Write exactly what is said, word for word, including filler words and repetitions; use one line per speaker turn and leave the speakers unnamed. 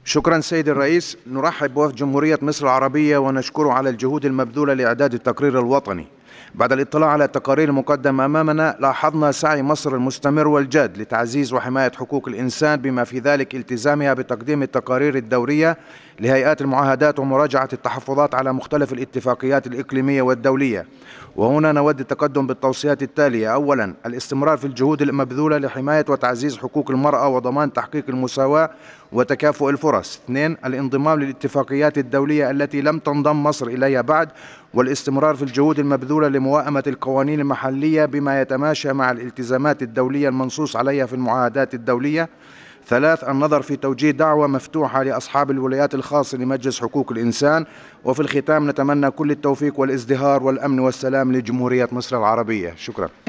شكرا سيد الرئيس. نرحب بوفد جمهورية مصر العربية ونشكره على الجهود المبذولة لإعداد التقرير الوطني. بعد الاطلاع على التقارير المقدمة أمامنا، لاحظنا سعي مصر المستمر والجاد لتعزيز وحماية حقوق الإنسان، بما في ذلك التزامها بتقديم التقارير الدورية لهيئات المعاهدات ومراجعة التحفظات على مختلف الاتفاقيات الإقليمية والدولية. وهنا نود التقدم بالتوصيات التالية: أولا، الاستمرار في الجهود المبذولة لحماية وتعزيز حقوق المرأة وضمان تحقيق المساواة وتكافؤ الفرص. اثنين، الانضمام للاتفاقيات الدولية التي لم تنضم مصر إليها بعد، والاستمرار في الجهود المبذولة لمواءمة القوانين المحلية بما يتماشى مع الالتزامات الدولية المنصوص عليها في المعاهدات الدولية. ثلاث، النظر في توجيه دعوة مفتوحة لأصحاب الولايات الخاصة لمجلس حقوق الإنسان. وفي الختام، نتمنى كل التوفيق والازدهار والأمن والسلام لجمهورية مصر العربية. شكرا.